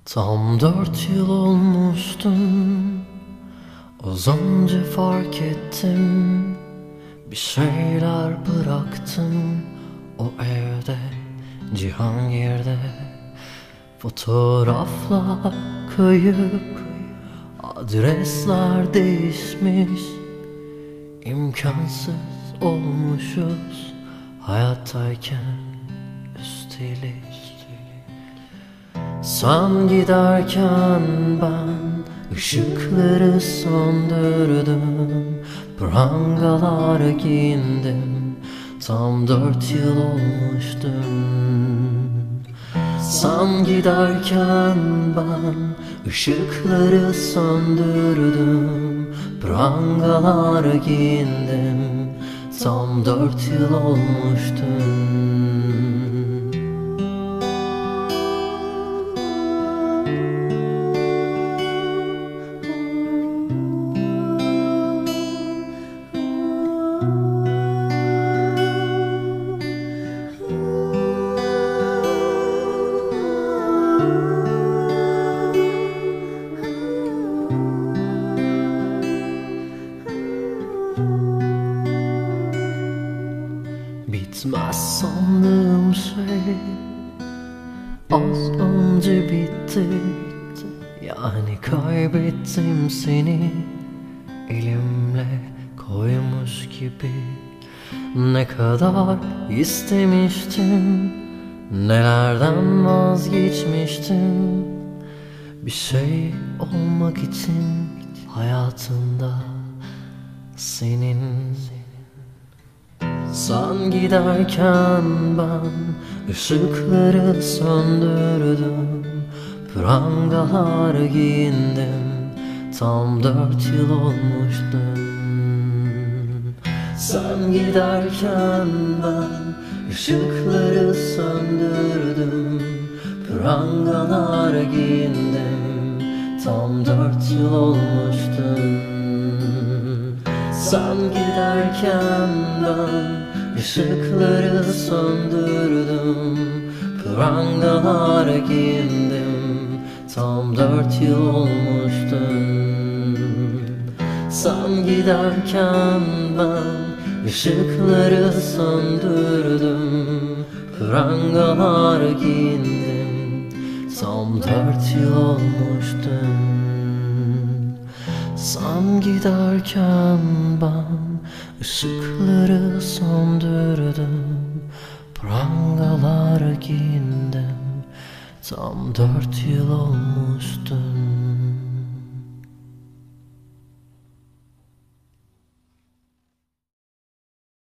Tam 4 yıl olmuştum. Az önce fark ettim. Bir şeyler bıraktım o evde, Cihangir'de. Fotoğraflar kayıp, adresler değişmiş. İmkansız olmuşuz hayattayken üstelik. Sen giderken ben ışıkları söndürdüm, prangalar giyindim. Tam 4 yıl olmuştum. Sen giderken ben ışıkları söndürdüm, prangalar giyindim. Tam 4 yıl olmuştum. Bitmez sandığım şey az önce bitti. Yani kaybettim seni, elimle koymuş gibi. Ne kadar istemiştim, nelerden vazgeçmiştim. Bir şey olmak için hayatında senin. Sen giderken ben ışıkları söndürdüm, prangalar giyindim. Tam 4 yıl olmuştum. Sen giderken ben ışıkları söndürdüm, prangalar giyindim. Tam 4 yıl olmuştum. Sen giderken ben ışıkları söndürdüm, prangalar giyindim. Tam 4 yıl olmuştum. Sen giderken ben ışıkları söndürdüm, prangalar giyindim. Tam 4 yıl olmuştum. Sen giderken ben ışıkları söndürdüm, prangalar giyindim. Tam 4 yıl olmuştu.